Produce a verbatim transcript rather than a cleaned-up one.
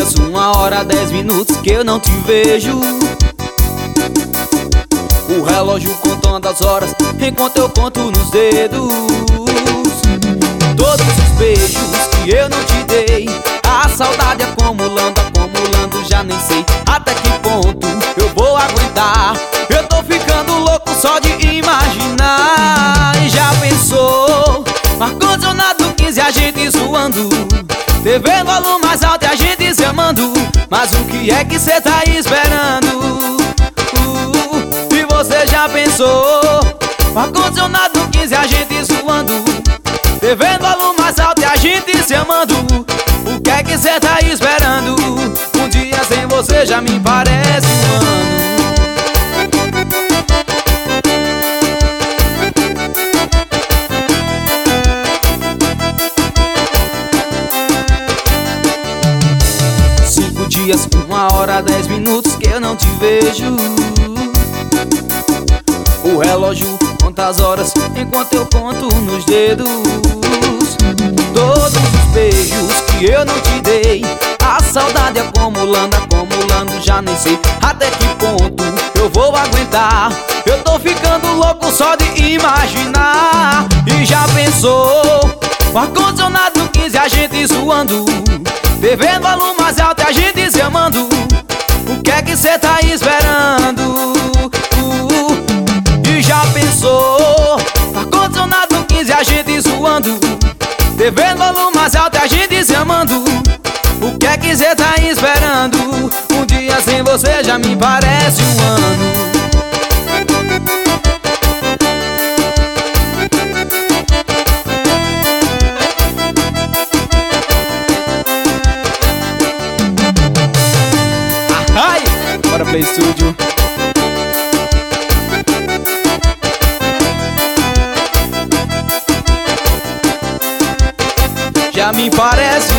dias, uma hora, dez minutos que eu não te vejo. O relógio contando as horas enquanto eu conto nos dedos. Todos os beijos que eu não te dei, a saudade acumulando, acumulando, já nem sei até que ponto eu vou aguentar. Eu tô ficando louco só de imaginar. E já pensou, ar-condicionado quinze, a gente suando, T V no volume mais alto e a gente se amando. Mas o que é que cê tá esperando? Uh, e você já pensou, ar-condicionado quinze, a gente suando, T V no volume mais alto e a gente se amando. O que é que cê tá esperando? Um dia sem você já me parece um ano. Cinco dias, uma hora, dez minutos que eu não te vejo. O relógio conta as horas enquanto eu conto nos dedos. Todos os beijos que eu não te dei, a saudade acumulando, acumulando, já nem sei até que ponto eu vou aguentar. Eu tô ficando louco só de imaginar. E já pensou, o ar-condicionado quinze, a gente suando, T V no volume mais alto e a gente se amando. O que é que cê tá esperando? Uh, e já pensou, ar-condicionado quinze, a gente suando, T V no volume mais alto e a gente se amando. O que é que cê tá esperando? Um dia sem você já me parece um ano. Ai, bora Play Studio. Já me parece